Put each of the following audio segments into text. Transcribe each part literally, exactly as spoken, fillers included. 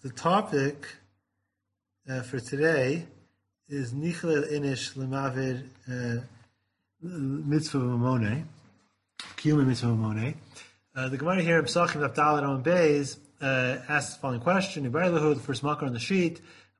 the topic uh, for today is Nichlel Inish Lemavid uh, Mitzvah Mamone, Kiyum Mitzvah Mamone. Uh, the Gemara here in Pesachim Abdalat on Beis uh, asks the following question: Ibarlahu, the first marker on the sheet,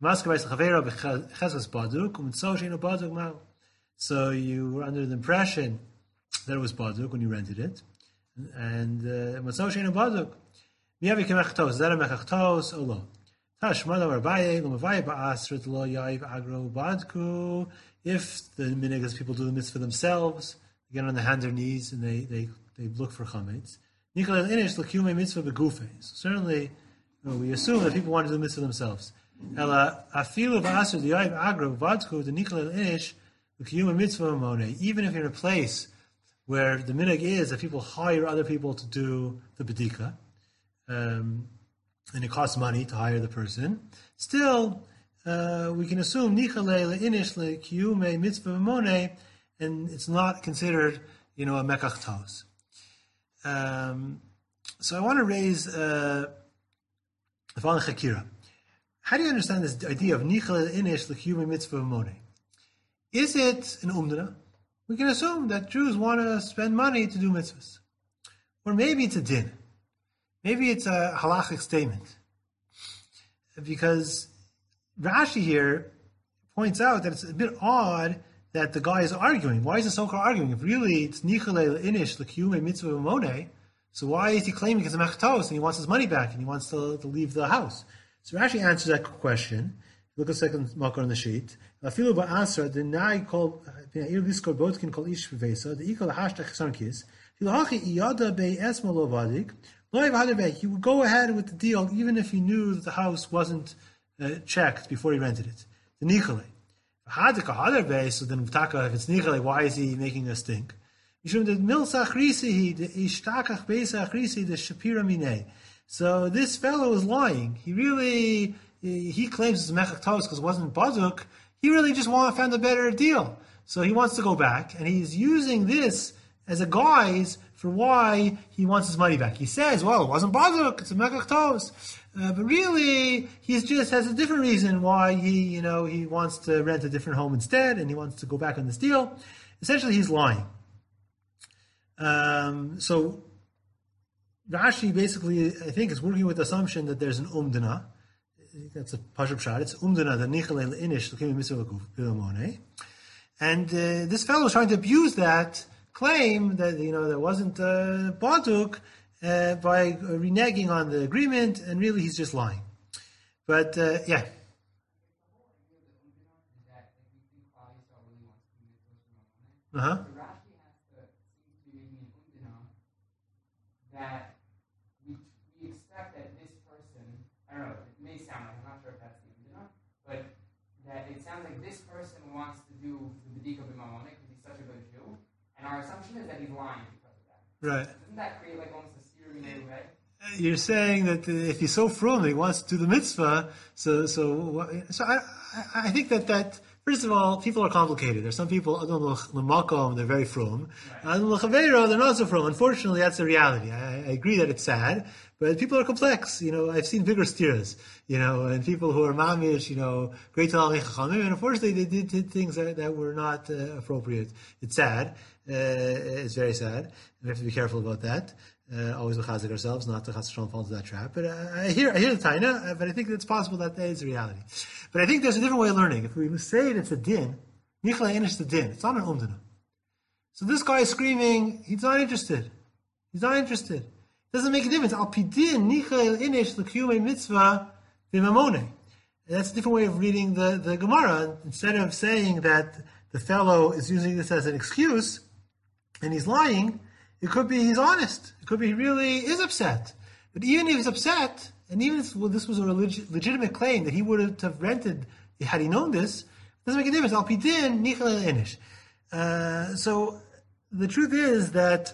so you were under the impression that it was Baduk when you rented it, and Matzah Sheinu Baduk. Miyavi Kemechtos, is that a Mechachtos or lo? Tashmada Rabaye, Lomavaye Ba'asrit Lo Yav Agro Badku. If the minhag people do the mitzvah themselves, they get on their hands or knees and they, they, they look for chametz. Nikolel Inish L'Kiyumei Mitzvah Begufe. So certainly, you know, we assume that people want to do the mitzvah themselves. Ela Afilu Ba'asrit Yav Agro Badku, the Nikolel Inish L'Kiyumei Mitzvah Mamone. Even if you're in a place where the minhag is that people hire other people to do the bedika, um, and it costs money to hire the person, still, uh, we can assume Nichalei le'inish le'kiyumei mitzvah mamone, and it's not considered, you know, a mekach taos. Um, so I want to raise uh, the following chakira. How do you understand this idea of Nichalei le'inish le'kiyumei mitzvah mamone? Is it an umdana? We can assume that Jews want to spend money to do mitzvahs. Or maybe it's a din. Maybe it's a halachic statement. Because Rashi here points out that it's a bit odd that the guy is arguing. Why is the so-called arguing? If really it's Nichalei Inish L'Kiyumei Mitzvah Mamone, so why is he claiming it's a mechtos and he wants his money back and he wants to, to leave the house? So Rashi answers that question. Look at the second marker on the sheet. Afilu ba'asra denai kol ir liskor botkin kol ish v'vesa the ikol hashtag chesankis hilahachi iyada bei esma lo vadik lo yavadebei. He would go ahead with the deal even if he knew that the house wasn't uh, checked before he rented it. The nichalei hadika hadebei. So then v'taka, if it's nichalei, why is he making a stink? Mishum the milsa achrisi the ishtakach beisa achrisi the shapira minei. So this fellow is lying. He really. He claims it's mechach taos because it wasn't baduk. He really just want, found a better deal. So he wants to go back, and he's using this as a guise for why he wants his money back. He says, well, it wasn't baduk, it's a mechach taos. Uh, but really, he just has a different reason why he, you know, he wants to rent a different home instead, and he wants to go back on this deal. Essentially, he's lying. Um, so Rashi basically, I think, is working with the assumption that there's an umdana. That's a pashup shot. It's umdana the nichalei le'inish l'kiyumei mitzvah mamone, and uh, this fellow is trying to abuse that claim that you know there wasn't uh, baduk uh, by reneging on the agreement, and really he's just lying. But uh, yeah. Uh huh. Wants to do the bedika b'mamone because he's such a good Jew, and our assumption is that he's lying because of that. Right. Doesn't that create like almost a steering way? You're saying that if he's so frum that he wants to do the mitzvah, so so so I I think that that first of all, people are complicated. There's some people l'makom, they're very frum, and l'chaveiro they're not so frum. Unfortunately, that's the reality. I, I agree that it's sad, but people are complex. You know, I've seen bigger steers. You know, and people who are mamish, you know, great talmidei chachamim, and unfortunately they did, did things that, that were not uh, appropriate. It's sad. Uh, it's very sad. We have to be careful about that. Uh, always mechazik ourselves, not to chas v'shalom fall into that trap. But uh, I hear, I hear the taina, but I think it's possible that that is the reality. But I think there's a different way of learning. If we say it's a din, nichalei inish the din. It's not an umdana. So this guy is screaming, he's not interested. He's not interested. It doesn't make a difference. Al pidin nichalei inish l'kiyumei mitzvah b'mamone. That's a different way of reading the, the Gemara. Instead of saying that the fellow is using this as an excuse and he's lying, it could be he's honest. It could be he really is upset. But even if he's upset, and even if well, this was a leg- legitimate claim that he would have rented had he known this, it doesn't make a difference. Al pidin nichalei inish. Uh, so the truth is that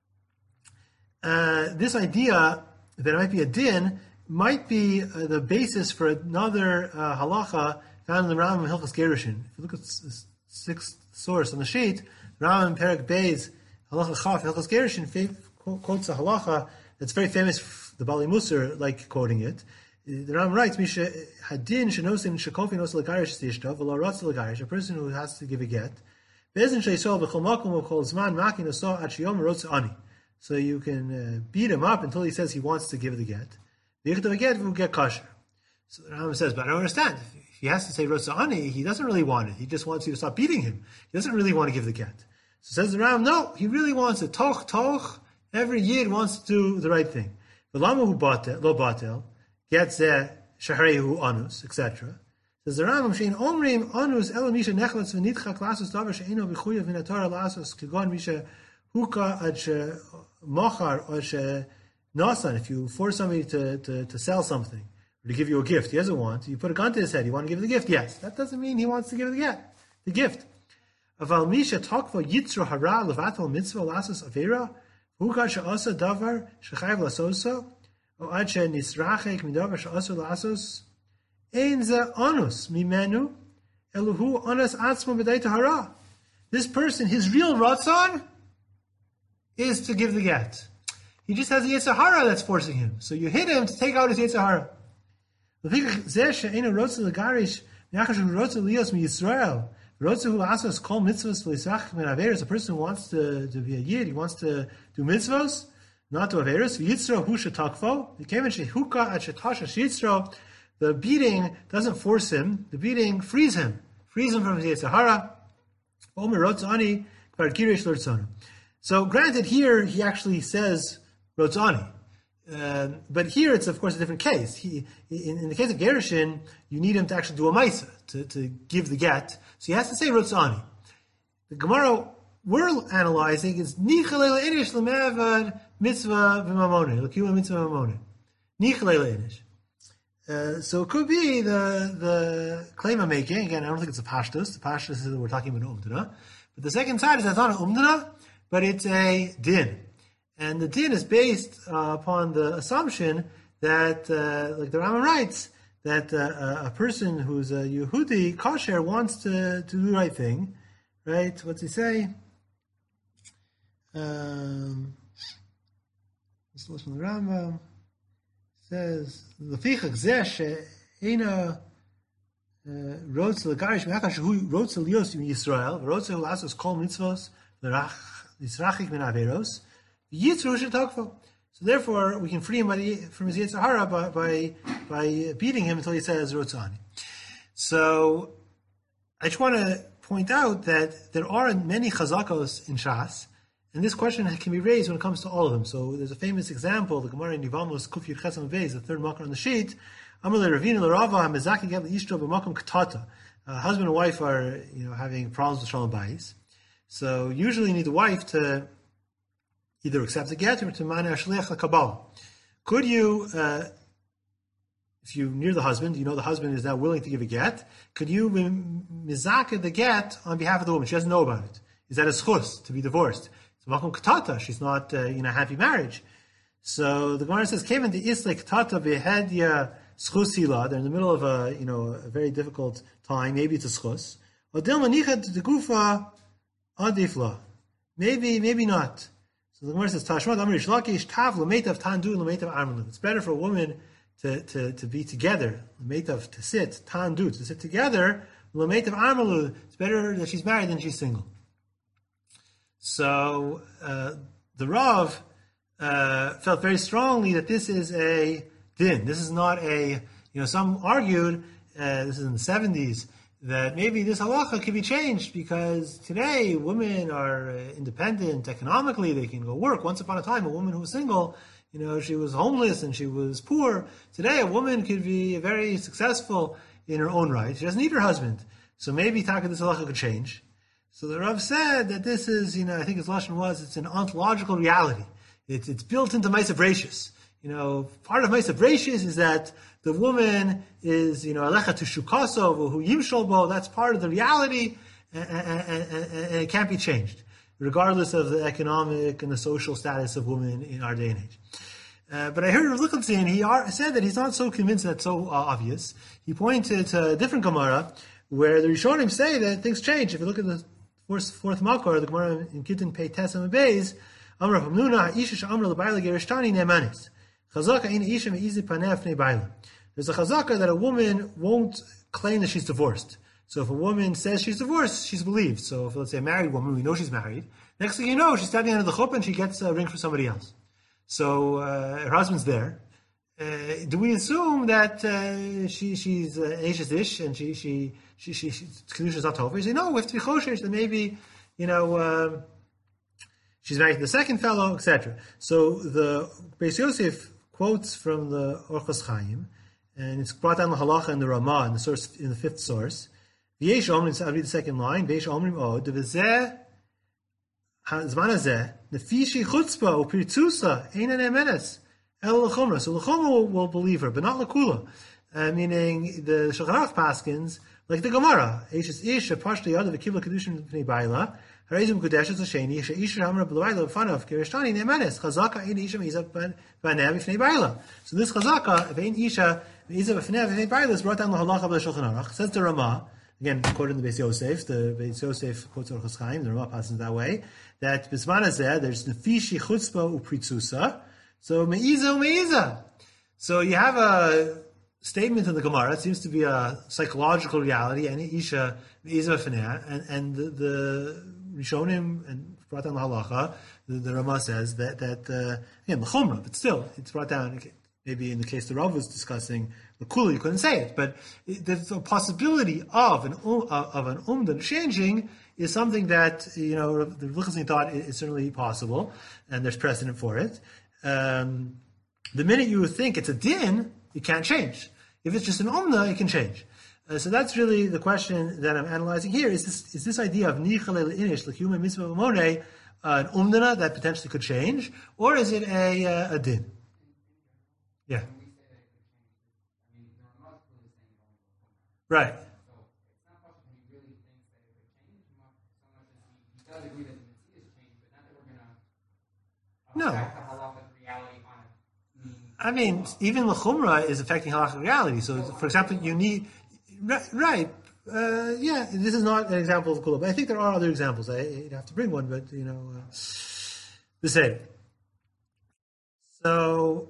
uh, this idea that it might be a din might be uh, the basis for another uh, halacha found in the Rambam Hilchos Gerushin. If you look at the sixth source on the sheet, Rambam Perek Beis Halacha Chaf Hilchos Gerushin quotes a halacha that's very famous. The Bali Musar like quoting it. The Ram writes, Misha Hadin Shenosim Shakofi Nos Lagarish Tishtav, V'lo Ratz Lagarish, a person who has to give a get. Bezin Sheisol V'chol Makom V'chol Zman Makin Oso Ad Sheyom Rotz Ani. So you can uh, beat him up until he says he wants to give the get. V'yichtav get will get kosher. So the Ram says, but I don't understand. If he has to say Rotz Ani, he doesn't really want it. He just wants you to stop beating him. He doesn't really want to give the get. So says the Ram, no, he really wants it. Toch, toch. Every Yid wants to do the right thing. V'lama hu batel, lo batel. Gets there, shaharehu anus, et cetera. Says the Rambam, shein omrim anus elo misha nechlatz v'nitchak lasos davar she'eno b'chuyav v'natora lasos kegon misha huka ad she mochar or she nasan. If you force somebody to, to, to sell something or to give you a gift, he doesn't want, you put a gun to his head, you want to give the gift, yes. That doesn't mean he wants to give the gift. The gift. Aval misha takva yitzro hara levatel mitzvah lasos avera huka she'asa davar shechayav lasoso O ache nisrachek midavar she'asur la'asos ein ze anus mimenu eluhu anas atzmo b'dei tahara. This person, his real ratzon is to give the get. He just has a yetzer hara that's forcing him. So you hit him to take out his yetzer hara. L'fikach zeh she'einu rotze l'garish mi'achas hu rotze lios mi'Yisrael rotze hu la'asos kol mitzvos v'lisrachek min averos. A person who wants to, to be a yid, he wants to do mitzvos, not to Averis, Yitzro Husha Takfo, the came in Shehuka at Shetasha Yitzro, the beating doesn't force him, the beating frees him, frees him from his Yitzhahara, Omer Rotzani, Kvar Girish Lurtzana. So granted, here he actually says Rotzani. Uh, but here it's of course a different case. He, in, in the case of Gerushin, you need him to actually do a Maisa, to, to give the get, so he has to say Rotzani. The Gemara we're analyzing is Nichalele Inish Lemevad Mitzvah V'Mamone, L'Kiyum Mitzvah V'Mamone. Nichalele Inish. Uh, so it could be the the claim I'm making, again, I don't think it's a Pashtus, the Pashtus is that we're talking about Umdana, but the second side is that's not an Umdana, but it's a Din. And the Din is based uh, upon the assumption that, uh, like the Rambam writes, that uh, a person who's a Yehudi, kosher, wants to, to do the right thing, right? What's he say? Um, this listen to the Rambam says Lefichach zeh she'ena rotz legarish me'achas shehu rotz lios in Yisrael rotz lasos kol mitzvos l'israchik min averos yitzru shetakfo. So therefore, we can free him by the, from his yetzer hara by, by by beating him until he says rotzani. So I just want to point out that there are many chazakos in Shas. And this question can be raised when it comes to all of them. So there's a famous example, the Gemara in Yivamos Kuf Yud Ches Amud Beis, the third makar on the sheet. Amar leRavina leRava hamezaki gam leishto b'makom katata. Husband and wife are, you know, having problems with shalom bayis. So usually you need the wife to either accept the get or to mana shliach lekabal. Could you, uh, if you're near the husband, you know the husband is now willing to give a get, could you mizaka the get on behalf of the woman? She doesn't know about it. Is that a schus to be divorced? Makom katata, she's not uh, in a happy marriage. So the Gemara says, "Came into isle katata behedya schusila." They're in the middle of a, you know, a very difficult time. Maybe it's a schus. Odil manichat degufa adifla. Maybe, maybe not. So the Gemara says, "Tashmat amar ishlakish tav lemetav tandu lemetav armelu." It's better for a woman to to, to be together, lemetav to sit, tandu to sit together, lemetav armelu. It's better that she's married than she's single. So uh, the Rav uh, felt very strongly that this is a din. This is not a, you know, some argued, uh, this is in the seventies, that maybe this halacha could be changed because today women are independent economically, they can go work. Once upon a time, a woman who was single, you know, she was homeless and she was poor. Today, a woman could be very successful in her own right. She doesn't need her husband. So maybe taka this halacha could change. So the Rav said that this is, you know, I think his lashon was, it's an ontological reality. It's, it's built into Ma'asav Bereishis. You know, part of Ma'asav Bereishis is that the woman is, you know, alecha to shukaso, who yimshol, that's part of the reality, and, and, and, and it can't be changed, regardless of the economic and the social status of women in our day and age. Uh, but I heard Rav Lichtenstein, he are, said that he's not so convinced that's so uh, obvious. He pointed to a different Gemara, where the Rishonim say that things change. If you look at the fourth, fourth Makor, the Gemara in Gittin Pei Tes Amud Beis, Amar Hamnuna, Isha Sh'amra L'Bayla Gerishtani Ne'emanis. Chazaka Ein Isha Me'izi Paneh Fnei Bayla. there's a chazaka that a woman won't claim that she's divorced. So if a woman says she's divorced, she's believed. So if, let's say, a married woman, we know she's married. Next thing you know, she's standing under the chuppah and she gets a ring for somebody else. So uh, her husband's there. Uh, do we assume that uh, she she's Ashes uh, ish and she she she she Kedusha is not over? We say no. We have to be choshesh that maybe you know uh, she's married to the second fellow, et cetera. So the Beis Yosef quotes from the Orchos Chaim, and it's brought down the halacha in the Ramah in the source in the fifth source. V'yesh omrim. I'll read the second line. V'yesh omrim od v'zeh hazman hazeh nefishi chutzpah upirtusa einan emenes. El l'chumra. So l'chumra will, will believe her, but not l'kula. Uh, meaning the Shulchan Aruch paskins, like the Gemara. Eishes ish, a pashta yada v'kibla kedushin v'nei baila, hareizim kudeshes l'sheni, isha isha hamra b'loayla v'fanav, kirishtani ne'emanes, chazaka ein isha me'izah v'anev v'nei baila. So this chazaka, if ein isha me'izah v'anev v'nei baila, is brought down the halacha of the Shulchan Aruch. Says the Ramah, again, quoted in the Beis Yosef, the Beis Yosef quotes Orchos Chaim, the Ramah passes that way, that b'zman hazeh, there's nefishi chutzpah u'pritzusa. So me'iza me'iza. So you have a statement in the Gemara. It seems to be a psychological reality. And isha me'iza feneh, and and the, the Rishonim and brought down the halacha. The, the Ramah says that that uh, again the chumrah, but still it's brought down. Maybe in the case the Rav was discussing the kula, you couldn't say it, but it, there's a possibility of an um, of an umdan changing is something that you know the Lichtenstein thought is certainly possible, and there's precedent for it. Um, the minute you think it's a din, it can't change. If it's just an umna, it can change. Uh, so that's really the question that I'm analyzing here. Is this is this idea of nichale le'inish l'kiyum mitzvah v'moneh an umdana that potentially could change, or is it a uh, a din? Yeah. Right. No. I mean, even the chumrah is affecting halachic reality. So, for example, you need, right, uh, yeah, this is not an example of kula, but I think there are other examples. I, I'd have to bring one, but, you know, uh, the same. So,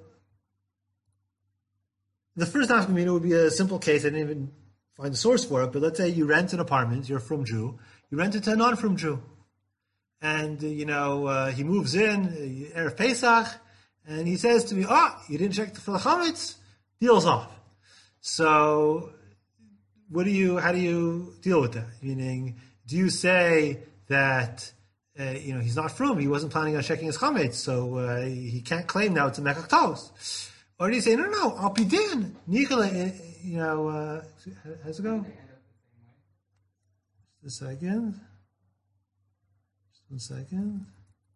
the first nafkamina would be a simple case. I didn't even find the source for it, but let's say you rent an apartment, you're a frum Jew, you rent it to a non-frum Jew. And, uh, you know, uh, he moves in, uh, Erev Pesach, and he says to me, oh, you didn't check for the chametz? Deal's off. So, what do you, how do you deal with that? Meaning, do you say that, uh, you know, he's not frum, he wasn't planning on checking his chametz, so uh, he can't claim now it's a mekach tos? Or do you say, no, no, I'll be din. Nicola, you know, uh, how's it go? Just a second. Just one second.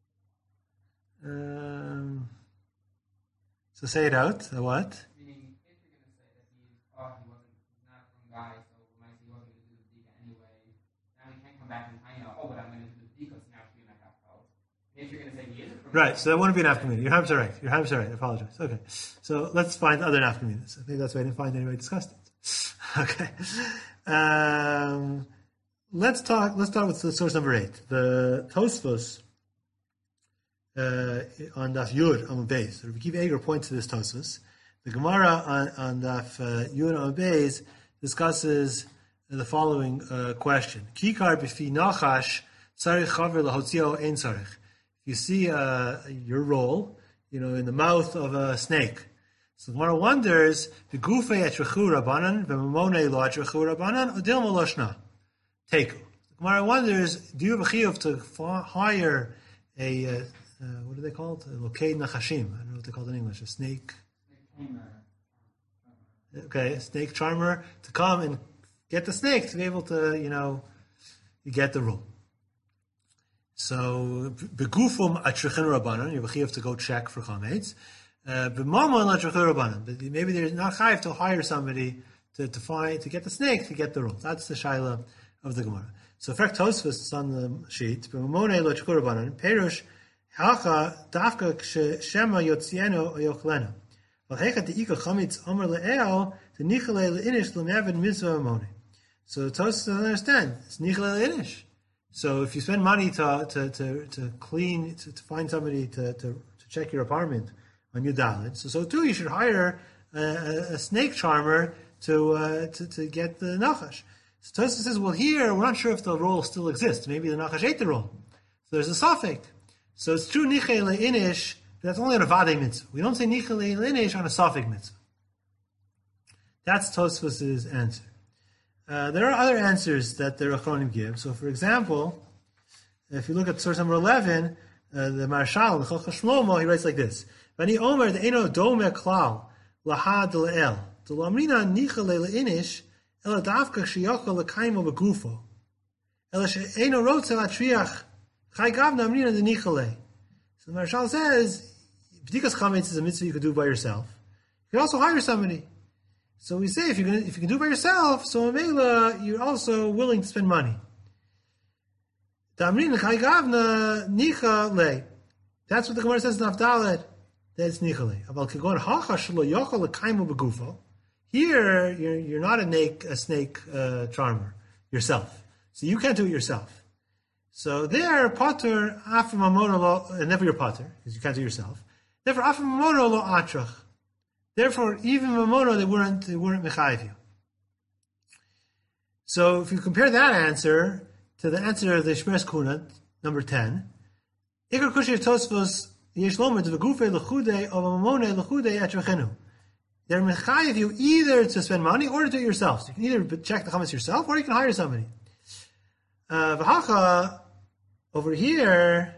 Um, so say it out. Uh, what? Meaning, if you're going to say that he's, oh, he wasn't, he's not from guy, so might he wasn't going to do the bdika anyway. Now he can't come back and I know, oh, but I'm going to do the bdika, so now it's going to be my half house. If you're going to say he is from right, so that wouldn't be an afkamina. Your ham's are right. Your ham's are right. I apologize. Okay. So let's find other afkaminas. I think that's why I didn't find anybody discussed it. Okay. Um, let's talk, let's start with the source number eight. The Tosfos, Uh, on Daf Yud on Beis. So Rabbi Eger points to this Tosfos. The Gemara on, on Daf uh, Yud on Beis discusses the following uh, question: Kikar b'fi nachash tzarich chaver lahotzio ein tzarich. If you see uh, your roll, you know, in the mouth of a snake, so the Gemara wonders: the gufei etrechu rabbanan v'mamone lo etrechu rabbanan odil moloshna teku. The Gemara wonders: do you have a chiyuv to hire a uh, Uh, what do they call it? Lokei Nachashim. I don't know what they call it in English. A snake. Okay, a snake charmer to come and get the snake to be able to, you know, you get the rule. So, begufum atrichin rabbanon. You have a chiyuv to go check for chametz. B'mamon atrichin rabbanon. But maybe there's not chayiv to hire somebody to, to find to get the snake to get the rule. That's the shaila of the Gemara. So, fact Tosfos is on the sheet. B'mamon atrichin rabbanon. Perush. Hacha dafka shema yotzieno oyochlena. V'hecha teika chametz amar le'el tenichale le'inish l'me'avid mitzvah amone. So Tosfos doesn't understand. It's nichale le'inish. So if you spend money to to to, to clean to, to find somebody to, to to check your apartment on your dalit, so so too you should hire a, a snake charmer to, uh, to to get the nachash. So Tosfos says, well, here we're not sure if the role still exists. Maybe the nachash ate the role. So there's a suffix. So it's true nichei leinish, but that's only on a vadei mitzvah. We don't say nichei leinish on a suffix mitzvah. That's Tosfos' answer. Uh, there are other answers that the Rachronim give. So, for example, if you look at source number eleven, uh, the Marshal, the Chacham Shlomo, he writes like this: "Vani Omer de'eno dome klal lahad le'el de'lamrina nichale le'inish ela davka sheyochel lekaimo begufo ela she'eno rotze latriach chai gavna amrina de'nichale." So the Marshal says, "B'dikas chametz is a mitzvah you could do by yourself. You can also hire somebody." So we say if you can if you can do it by yourself, so Mela, you're also willing to spend money. That's what the Gemara says in Avdalet. That's nichale. Here, you're you're not a snake a snake uh, charmer yourself, so you can't do it yourself. So there, pater afamamono, and never your pater because you can't do it yourself. Therefore, afamamono lo atrach. Therefore, even Mamono, they weren't they weren't mechayiv you. So, if you compare that answer to the answer of the Shmeres Kuna, number ten, Ikar Kushir Tosfos Yesh Lomer to V'Gufe L'Chude of Mamone L'Chude Etrachenu. They're mechayiv you either to spend money or to do it yourself. So you can either check the chametz yourself or you can hire somebody. Uh, V'Hacha over here,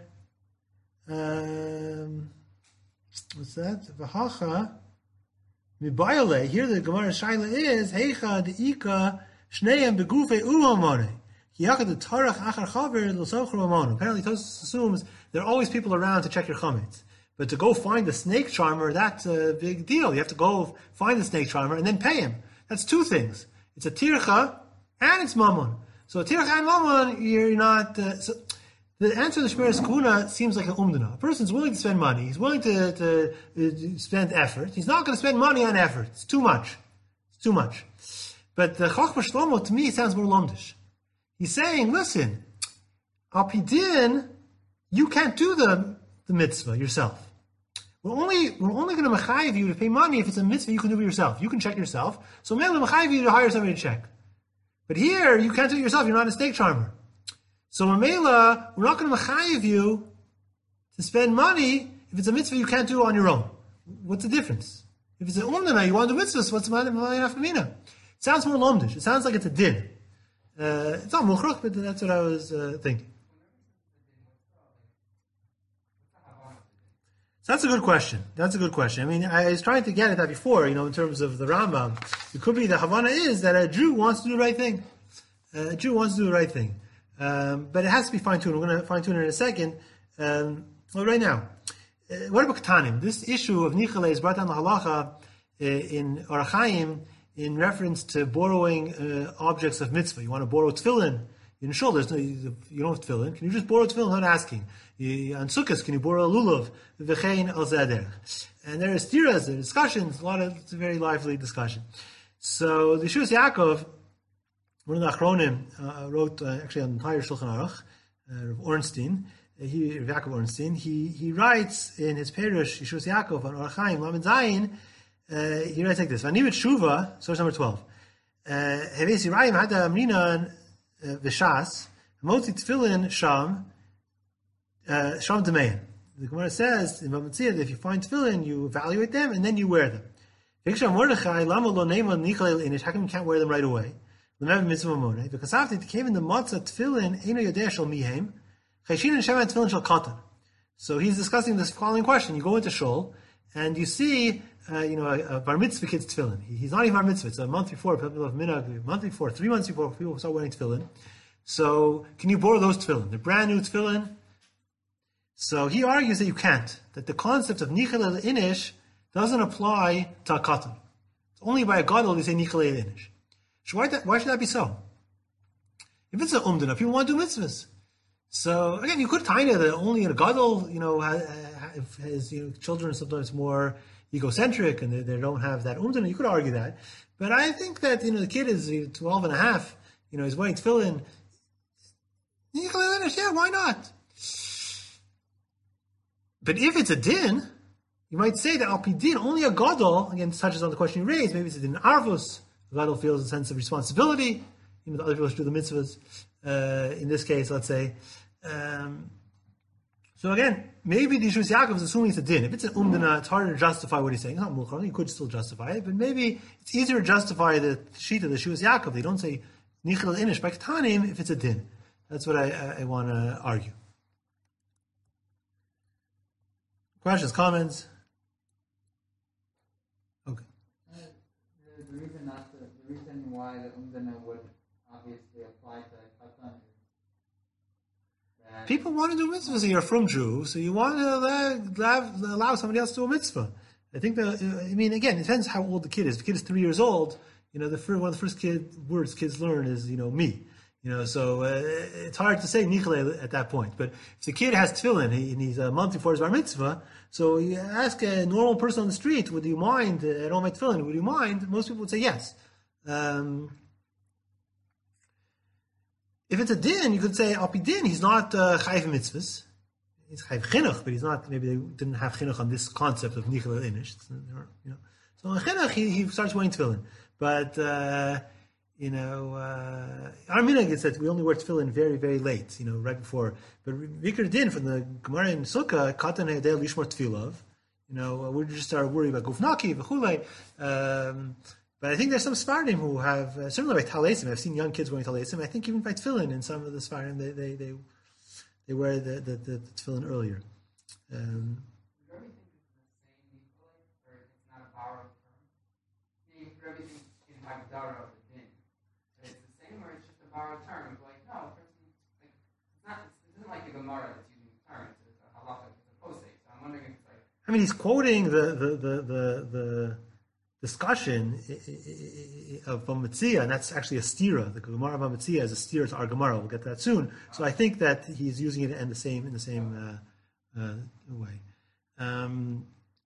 um, what's that? V'Hacha. Here the Gemara Shaila is Heicha deika shneim begufe uhamone. Kiyachad the tarach achar chaver l'sochru amonu. Apparently, Tosfos assumes there are always people around to check your chametz. But to go find the snake charmer, that's a big deal. You have to go find the snake charmer and then pay him. That's two things. It's a tircha and it's mammon. So a tircha and mammon, you're not. Uh, so, the answer to the Shmeres Kuna seems like an umdana. A person's willing to spend money. He's willing to, to, to spend effort. He's not going to spend money on effort. It's too much. It's too much. But the Chachma Shlomo, to me, sounds more lomdish. He's saying, listen, al pidin, you can't do the, the mitzvah yourself. We're only we're only going to mechayiv you to pay money if it's a mitzvah you can do it yourself. You can check yourself. So maybe we'll mechayiv you to hire somebody to check. But here, you can't do it yourself. You're not a snake charmer. So Mamela, we're not going to mechayiv you to spend money if it's a mitzvah you can't do on your own. What's the difference? If it's an umdana, you want to do mitzvahs, what's the nafkamina? It sounds more lomdish. It sounds like it's a din. Uh, it's not mukhrach, but that's what I was uh, thinking. So that's a good question. That's a good question. I mean, I was trying to get at that before, you know, in terms of the Rambam. It could be the Havana is that a Jew wants to do the right thing. Uh, a Jew wants to do the right thing. Um, but it has to be fine-tuned. We're going to fine-tune it in a second. Um, well, right now, uh, what about Ketanim? This issue of Nichale is brought down the halacha uh, in Orach Chaim in reference to borrowing uh, objects of mitzvah. You want to borrow tefillin. In shul, there's no, you don't have tefillin. Can you just borrow tefillin without asking? You, on Sukkot, can you borrow a lulav? V'chein al zeder. And there are stiras, there are discussions, a lot of, it's a very lively discussion. So the Yeshua Yaakov, one of the Achronim, uh, wrote uh, actually an entire Shulchan Aruch, uh, Rav Ornstein, uh, he, Rav Yaakov Ornstein, he, he writes in his Perush, Yeshua Yaakov, on Orach Chaim, Lamed Zayin, uh, he writes like this, V'ani Shuva, source number twelve, Heves Yirayim Hada Amrinan V'shas, Motzi Tefillin Sham, Sham Demein. The Gemara says in Bamatzia that if you find tefillin, you evaluate them and then you wear them. How come you can't wear them right away? Because after it came in the matzah tefillin, so he's discussing this following question. You go into shul and you see, uh, you know, a, a bar mitzvah kid's tefillin. He, he's not even bar mitzvah. It's a month before, people of minhag, a month before, three months before people start wearing tefillin. So can you borrow those tefillin? They're brand new tefillin. So he argues that you can't. That the concept of nichal el inish doesn't apply to a katan. It's only by a gadol they say nichal el inish. So why, that, why should that be so? If it's an umdana, people want to do mitzvahs. So again, you could tie that only a gadol, you know, has, has you know, children sometimes more egocentric and they, they don't have that umdana. You could argue that, but I think that you know the kid is twelve and a half. You know, he's wearing tefillin. Nichal el inish, yeah, why not? But if it's a din, you might say that al pidin, only a gadol, again, this touches on the question you raised, maybe it's in arvus, the gadol feels a sense of responsibility, you know, the other people should do the mitzvahs, uh, in this case, let's say. Um, so again, maybe the Yeshus Yaakov is assuming it's a din. If it's an umdana, it's harder to justify what he's saying. It's not mulchar, you could still justify it, but maybe it's easier to justify the sheet of the Yeshus Yaakov. They don't say nichel inish by ketanim if it's a din. That's what I, I, I want to argue. Questions, comments? Okay. Uh, the, the reason not to, the reason why the umdana would obviously apply to katan is that people want to do mitzvahs, so you're from Jew, so you want to allow, allow somebody else to do a mitzvah. I think that, I mean, again, it depends how old the kid is. If the kid is three years old, you know, the first, one of the first kid words kids learn is, you know, me. You know, so uh, it's hard to say nichle at that point. But if the kid has tefillin he, and he's a month before his bar mitzvah, so you ask a normal person on the street, would you mind, uh, I don't make tefillin, would you mind? Most people would say yes. Um, if it's a din, you could say, al pi din, he's not uh, chayiv mitzvahs. He's chayiv chinuch, but he's not, maybe they didn't have chinuch on this concept of nichle inish. You know. So in chinuch, he, he starts wearing tefillin. But, uh, you know, uh, our minhag is that we only wear tefillin very, very late, you know, right before. But Vikar Din from the Gemara in Sukkah, Katan Hedel Lishmar Tefillah, you know, we just start worrying about Gufnaki, V'chulei. Um, but I think there's some Sfardim who have, uh, certainly by Talesim, I've seen young kids wearing Talesim, I think even by tefillin in some of the Sfardim, they they, they, they wear the, the, the, the tefillin earlier. Um, Does everything is the same equally, or it's not a borrowed term? Meaning, for everything in Hagdara of the din, but it's the same, or it's just a borrowed term? It's like, no, a person, like, it's not, it's, it isn't like the Gemara that's using terms, it's a halacha, it's a posek, so I'm wondering if it's like, I mean, he's quoting the the the the, the discussion of Bamitzia, and that's actually a stira. The Gemara of Bamitzia is a stira to our Gemara. We'll get to that soon. So I think that he's using it in the same in the same uh, uh, way. Um,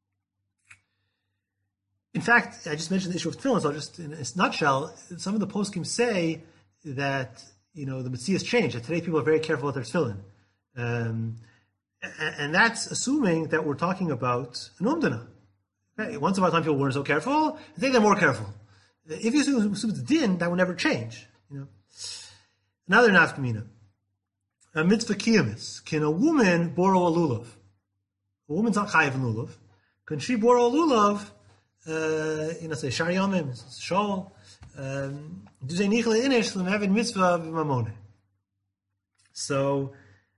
in fact, I just mentioned the issue of tefillin. So I'll just in a nutshell, some of the poskim say that you know the Mitzvah has changed. That today people are very careful with their tefillin. Um, And that's assuming that we're talking about an umdana. Right? Once upon a time, people weren't so careful. Today, they're more careful. If you assume it's din, that will never change. You know. Another nafkamina. A mitzvah kiyamis. Can a woman borrow a lulav? A woman's not chayiv in lulav. Can she borrow a lulav? Uh, you know, say shar yamim, shol. Do they nichle inish l'mevin mitzvah v'mamone? So.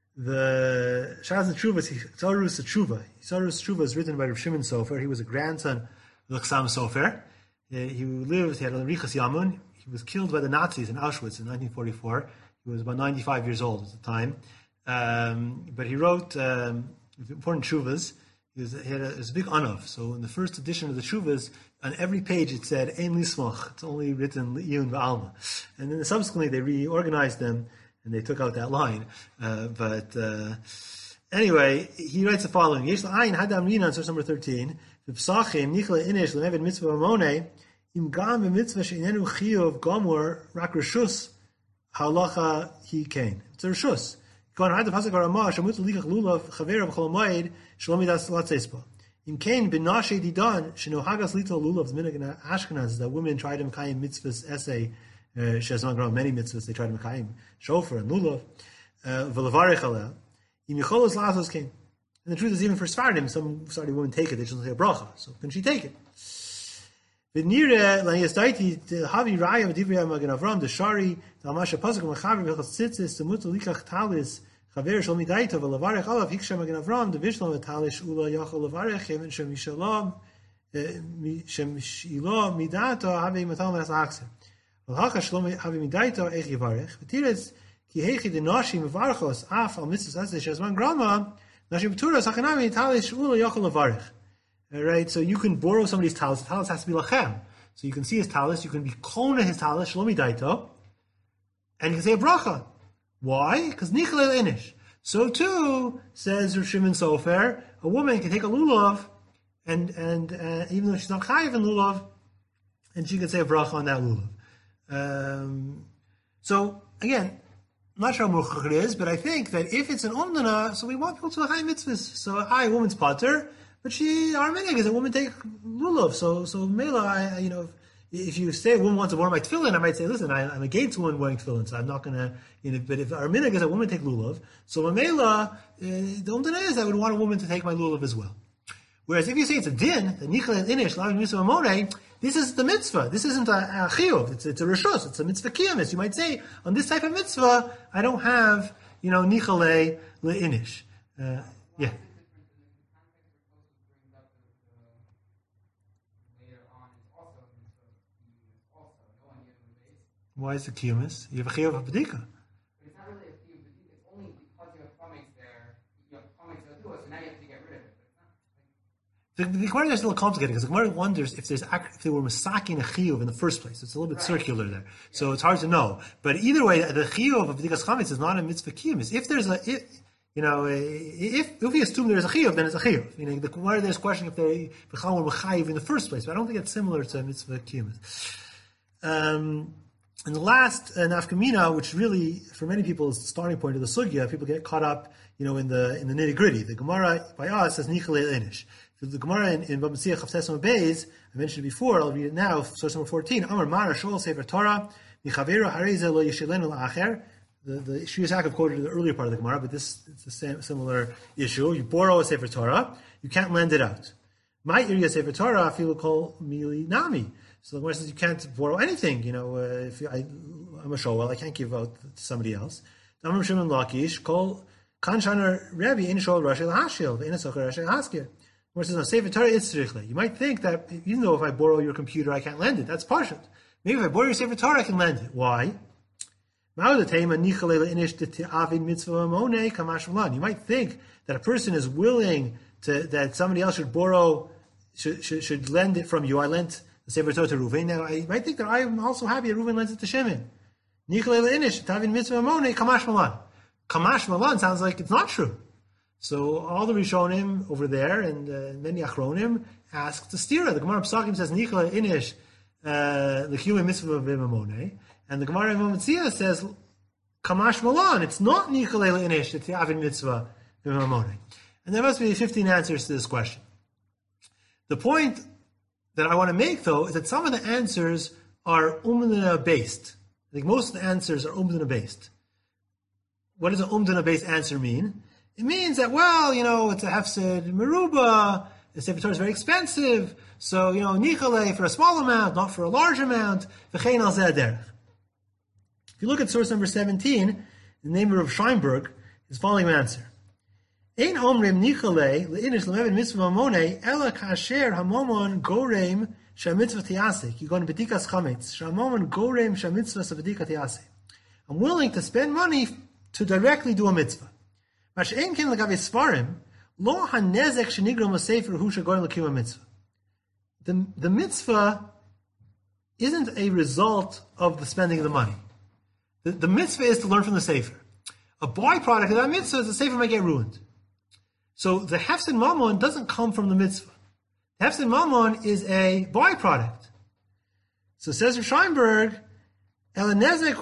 The Shaz Tshuva, Tzarus Tshuva. Tzarus Tshuva is written by Rav Shimon Sofer. He was a grandson of Chassam Sofer. He lived, he had a Richas Yamun. He was killed by the Nazis in Auschwitz in nineteen forty-four. He was about ninety-five years old at the time. Um, but he wrote um, important Tshuvas. He, was, he had a, it was a big anov. So in the first edition of the Tshuvas, on every page it said, Ein Lismach. It's only written Iyun V'alma. And then subsequently they reorganized them and they took out that line. Uh, but uh, anyway, he writes the following. Yesh la'ayin hadam rina, source number thirteen. V'psachim nichla inish l'nevet mitzvah amone im gam v'mitzvah she'inenu chiyuv gomor rak reshus halacha hi kain. It's a reshus. Kon had the pasuk haramah shemut l'likach lulav chaver b'chol moed shalom midas latzespa. Im kain b'nashe didan shenohagas lito lulav zminag in Ashkenaz that women try to mekayim mitzvahs essay. Uh, she has many mitzvahs. They try to mekayim shofar and lulav v'levarich aleh. Im yicholos la'asos came. And the truth is, even for Sfardim, some Sfardim women take it. They just don't say a bracha. So can she take it? V'nire la'yasdaiti havi raya v'divrei magen Avram deshari d'almasha pasuk m'chaver v'chas tzitzis t'mut l'likach talis chaver shel midaito v'levarich alav hiksha magen Avram d'vishlam v'talish ula yachol levarich even shem mishalom shem shilo midato havi matal menas akser. V'hacha shalom havi midaito eich yivarich v'tiretz ki heichi d'nashim v'varchos af al mitzvahs aseh shezman grama nashim b'turas hachanami talish ula yachol levarich. All right, so you can borrow somebody's talis. The talis has to be lachem. So you can see his talis, you can be kona his talis, shlomi daito, and you can say a bracha. Why? Because nichle inish. So too, says Rav Shimon Sofer, a woman can take a lulav, and and uh, even though she's not chayiv in lulav, and she can say a bracha on that lulav. Um, so again, I'm not sure how much it is, but I think that if it's an omdana, so we want people to have mitzvahs. So I, woman's potter. but she, our minhag is a woman take lulav. So, so Mela, I, you know, if, if you say a woman wants to wear my tefillin, I might say, listen, I, I'm against women wearing tefillin, so I'm not going to, you know, but if our minhag is a woman take lulav, so Mela, uh, the umdana is I would want a woman to take my lulav as well. Whereas if you say it's a din, the nichel inish, lavin mitzvah mamone, this is the mitzvah. This isn't a, a chiyuv. It's, it's a reshus. It's a mitzvah kiyamis. You might say, on this type of mitzvah, I don't have, you know, nichel leinish. Uh, yeah. Why is it kiyamis? You have a chiyuv of bedika. But it's not really a chiyuv of bedika. It's only because you have chametz there. You have chametz there too, so now you have to get rid of it. The, the Gemara is a little complicated because the Gemara wonders if there's if they were masaking a chiyuv in the first place. It's a little bit right. circular there, so it's hard to know. But either way, the chiyuv of bedikas chametz is not a mitzvah kiyamis. If there's a, if, you know, if if we assume there's a chiyuv, then it's a chiyuv. You know, the Gemara there's question if they b'chal were mechayiv in the first place, but I don't think it's similar to a mitzvah kiyamis. Um, and the last uh, nafkamina, which really for many people is the starting point of the sugya, people get caught up, you know, in the in the nitty gritty. The Gemara by us says nichel leinish. The Gemara in, in Bava Metzia Chavtes Beis, I mentioned it before, I'll read it now, source number fourteen. Amar Mara Shol Sefer Torah, Michaveru Hareze Lo Yishilenu La'acher. The the Shri Yaakov quoted the earlier part of the Gemara, but this it's a same, similar issue. You borrow a Sefer Torah, you can't lend it out. My area Sefer Torah, I feel call Mili Nami. So the Gemara says you can't borrow anything. You know, uh, if I, I'm a showel, I can't give out to somebody else. Amar Shimon Lakish, call Kanshaner Rebbe in Shol Rashi Lahashil, in a Socher Rashi Haskir. Where it says, no, Sefer Torah is tzrichle. You might think that even though if I borrow your computer, I can't lend it. That's partial. Maybe if I borrow your Sefer Torah, I can lend it. Why? You might think that a person is willing to, that somebody else should borrow, should, should, should lend it from you. I lent the Sefer Torah to Reuven. Now, I might think that I am also happy that Reuven lends it to Shimon. Kamash Malan sounds like it's not true. So all the Rishonim over there and uh, many Achronim ask the stira. The Gemara Psakim says Nichla Inish L'Kiyum Mitzvah V'Mamone, and the Gemara in Bava Metzia says Kamash Malan. It's not Nichla Inish it's the Avin Mitzvah V'Mamone. And there must be fifteen answers to this question. The point that I want to make though is that some of the answers are Umdana based. I think most of the answers are Umdana based. What does an Umdana based answer mean? It means that, well, you know, it's a hefsed meruba, the Sefer Torah is very expensive, so, you know, nichale for a small amount, not for a large amount, v'chein al zeh derech. If you look at source number seventeen, the name of Scheinberg, his following answer. Ein omrim nichale le'inish l'mevin mitzvah mamone, ela kasher hamomon gorem shamitzvah tiyasek. You go in bedikas chametz, shamomon gorem shamitzvah sabedika tiyasek. I'm willing to spend money to directly do a mitzvah. The, the mitzvah isn't a result of the spending of the money. The, the mitzvah is to learn from the sefer. A byproduct of that mitzvah is the sefer might get ruined. So the hefsed mammon doesn't come from the mitzvah. The hefsed mammon is a byproduct. So says Rav Scheinberg, this answer,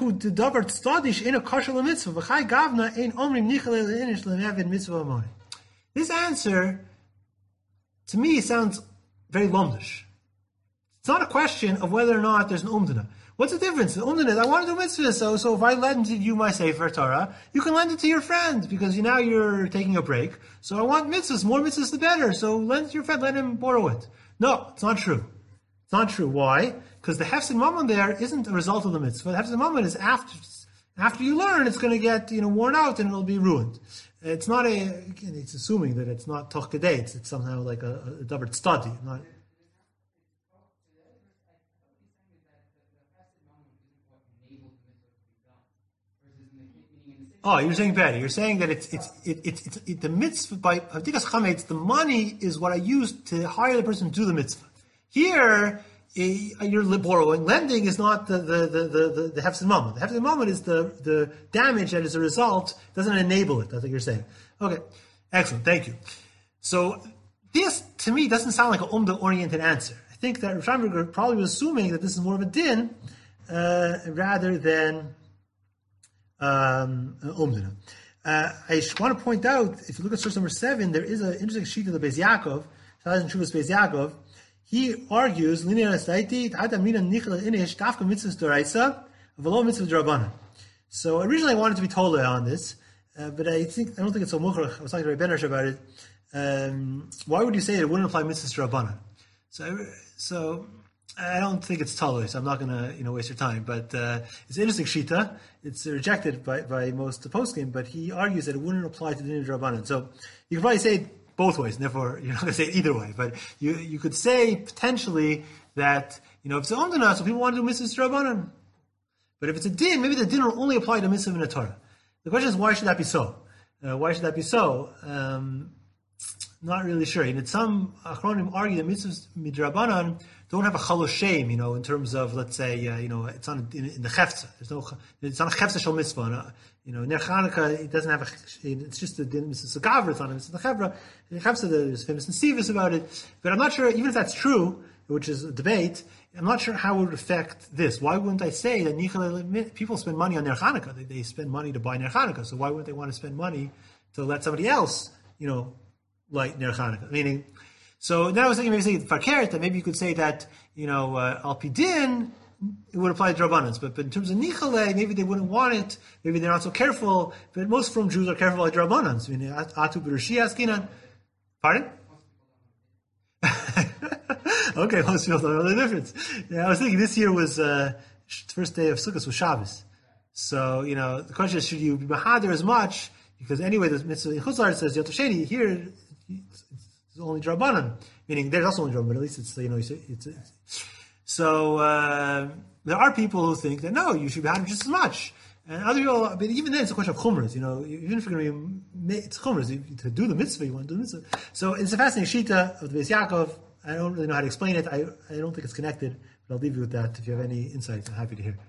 to me, sounds very lomdish. It's not a question of whether or not there's an umdana. What's the difference? The umdana is, I want to do mitzvah, so, so if I lend you my Sefer Torah, you can lend it to your friend, because you, now you're taking a break. So I want mitzvahs, more mitzvahs the better, so lend it to your friend, let him borrow it. No, it's not true. It's not true. Why? Because the hefsed mammon there isn't a result of the mitzvah. The hefsed mammon is after after you learn, it's going to get you know worn out and it'll be ruined. It's not a. Again, it's assuming that it's not toch kedei. It's, it's somehow like a, a double study. Not. Oh, you're saying better. You're saying that it's it's it, it's it's it, the mitzvah by B'dikas chametz. The money is what I use to hire the person to do the mitzvah. Here, you're borrowing. Lending is not the the the the, the hefsed mammon. The hefsed mammon is the the damage that is a result. Doesn't enable it. That's what you're saying. Okay, excellent. Thank you. So this to me doesn't sound like an umda oriented answer. I think that Rav Scheinberger probably was assuming that this is more of a din uh, rather than um, umdana. Uh, I want to point out, if you look at source number seven, there is an interesting sheet of the Beis Yaakov Taz and Shuvas Beis Yaakov, he argues, linear estaiti, ta'ata mina nichel inish, dafka mitzvahs d'oraisa, v'lo mitzvah d'rabbanan. So originally I wanted to be told on this, uh, but I think I don't think it's so mukhrach. I was talking to Ray Benesh about it. Um, why would you say it wouldn't apply mitzvahs d'rabbanan? So, so I don't think it's totally. So I'm not going to, you know, waste your time. But uh, it's an interesting shita. It's rejected by, by most of the poskim, but he argues that it wouldn't apply to the din of d'rabbanan. So you could probably say it both ways, and therefore you're not going to say it either way. But you you could say potentially that, you know, if it's an omdana, so people want to do mitzvahs d'rabbanan. But if it's a din, maybe the din will only apply to mitzvah in the Torah. The question is, why should that be so? Uh, why should that be so? Um, not really sure. You know, some achronim argue that mitzvahs midrabanan don't have a chalosh shem, you know, in terms of, let's say, uh, you know, it's on in, in the chefza. There's no, it's on a chefza shel mitzvah. Uh, you know, ner Chanukah, it doesn't have a, it's just a din, it's a gavra, it's on it, it's the chevra. In chefza, there's famous nesivis about it. But I'm not sure, even if that's true, which is a debate, I'm not sure how it would affect this. Why wouldn't I say that Nichel, people spend money on Ner Chanukah? They, they spend money to buy Ner Chanukah. So why wouldn't they want to spend money to let somebody else, you know, light Ner Chanukah? Meaning, so then I was thinking maybe say Farkeret, that maybe you could say that, you know, uh, Al Pidin, it would apply to Drabbanans. But, but in terms of Nichel, maybe they wouldn't want it. Maybe they're not so careful. But most from Jews are careful like Drabbanans. I mean, Atu B'Rushi Askinan. Pardon? Okay, most people don't know the difference. Yeah, I was thinking this year was, uh, the first day of Sukkot was Shabbos. So, you know, the question is, should you be Mahadir as much? Because anyway, the mitzvah in Chutzlar says, Yom Tov Sheni, here, it's, it's only Drabanan. Meaning, there's also only Drabanan, but at least it's, you know, it's, it's, it's so, uh, there are people who think that, no, you should be Mahadir just as much. And other people, but even then, it's a question of chumras. You know, even if you're going to be, it's chumras. To do the mitzvah, you want to do the mitzvah. So it's a fascinating shita of the Beis Yaakov. I don't really know how to explain it. I I don't think it's connected, but I'll leave you with that. If you have any insights, I'm happy to hear.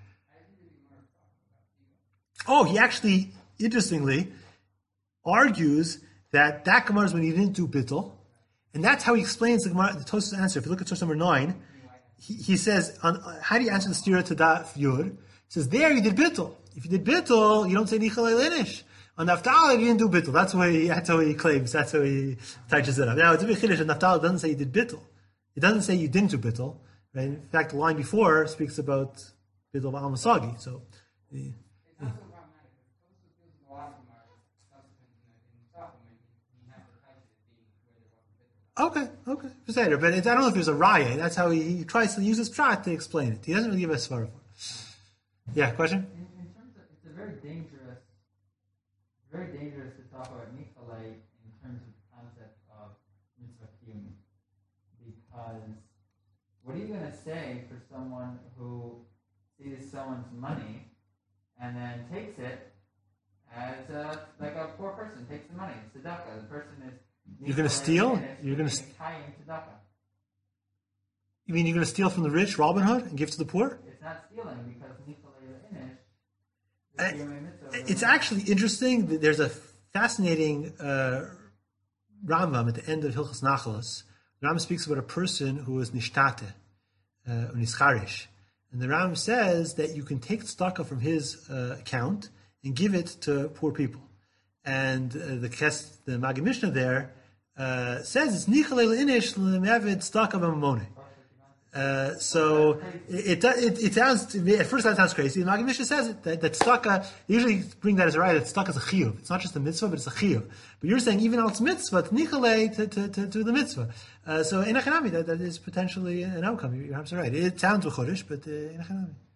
Oh, he actually, interestingly, argues that that Gemara is when he didn't do bittul, and that's how he explains the Gemara, the Tosfos answer. If you look at source number nine, he, he says, on, how do you answer the stira to Daf Yud? He says, there you did bittul. If you did bittul, you don't say nichal elinish. On Naftali, he didn't do bittul. That's why he, that's how he claims. That's how he touches it up. Now, it's a bit chiddush, and Naftali doesn't say you did bittul. It doesn't say you didn't do bittul. Right? In fact, the line before speaks about bittul ba'al masagi. So, yeah. It's not so problematic. Tosfos deals with a lot of Gemara subsequent in the supplement. He has to touch it being where there wasn't bittul. Okay, okay. Just later. But it, I don't know if there's a raya. That's how he, he tries to use his prat to explain it. He doesn't really give a svara for it. Yeah, question? In, in terms of, it's a very dangerous, very dangerous to talk about Nikolai in terms of the concept of mitzvah kiyum, because what are you going to say for someone who sees someone's money and then takes it as a, like a poor person takes the money, tzedakah. The person is You're going to steal? You're going to st- tie in tzedakah. You mean you're going to steal from the rich, Robin Hood, and give to the poor? It's not stealing because Nikolai Inish. Uh, it's actually interesting. There's a fascinating uh, Rambam at the end of Hilchos Nachalos. The Rambam speaks about a person who is nishtate, uh, or nischarish. And the Rambam says that you can take tzedakah from his uh, account and give it to poor people. And uh, the Kes, the Magid Mishnah there uh, says it's nichalei leinish lemevid tzedakah b'mamone. Uh, so it, it it it sounds to me, at first that sounds crazy. The Magid Mishnah says it, that that tzedakah, they usually bring that as a right, that tzedakah is a chiyuv. It's not just a mitzvah, but it's a chiyuv. But you're saying even als mitzvah, it's nichalei to, to, to, to the mitzvah. Uh, so in Achanami, that, that is potentially an outcome. You're absolutely right. It sounds a chodesh, but uh, in Achanami.